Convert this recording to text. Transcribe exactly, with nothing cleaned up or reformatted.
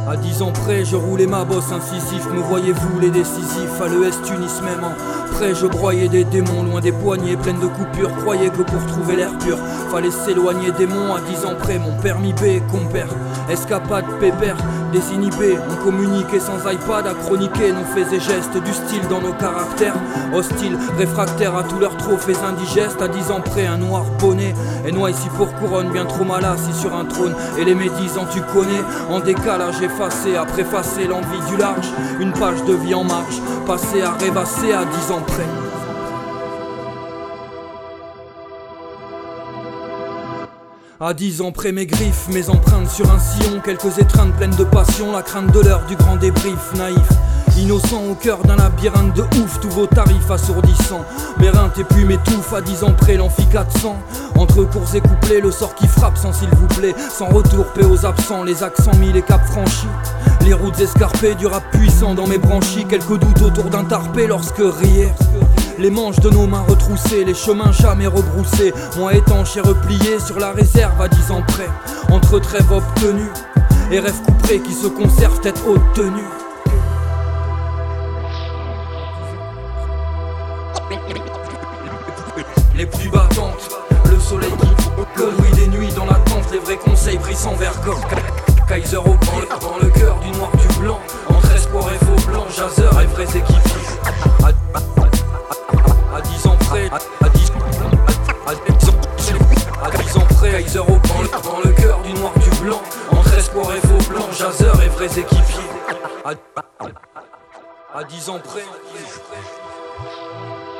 À dix ans près, je roulais ma bosse incisif. Me voyez-vous les décisifs à l'E S Tunis même en près, je broyais des démons loin des poignées pleines de coupures. Croyais que pour trouver l'air pur fallait s'éloigner des monts. À dix ans près, mon permis B, compère, escapade pépère, désinhibé, on communiquait sans iPad, à chroniquer nos faits et gestes, du style dans nos caractères, hostiles, réfractaires à tous leurs trophées indigestes. À dix ans près, un noir bonnet, et noix ici pour couronne, bien trop mal assis sur un trône, et les médisants tu connais, en décalage effacé, à préfacer l'envie du large, une page de vie en marge, passé à rêvasser à dix ans près. À dix ans près, mes griffes, mes empreintes sur un sillon, quelques étreintes pleines de passion, la crainte de l'heure du grand débrief, naïf, innocent au cœur d'un labyrinthe de ouf, tous vos tarifs assourdissants, m'éreintent et puis m'étouffent. À dix ans près, l'amphi quatre cents, entre cours et couplets, le sort qui frappe sans s'il vous plaît, sans retour, paix aux absents, les accents mis, les caps franchis, les routes escarpées, du rap puissant dans mes branchies, quelques doutes autour d'un tarpé lorsque rièrent les manches de nos mains retroussées, les chemins jamais rebroussés, moi étanche et replié sur la réserve à dix ans près, entre trêves obtenues et rêves couperés qui se conservent tête haute tenue. Les pluies battantes, le soleil qui le bruit des nuits dans l'attente, les vrais conseils pris sans vergogne. Kaiser au pied, dans le cœur du noir du blanc, entre espoir et faux blanc, jaseur et vrais équipiers. À dix ans près, à dix ans près, Kaiser au pied, dans le cœur du noir du blanc, entre espoir et faux blanc, jaseur et vrais équipiers. À dix ans près.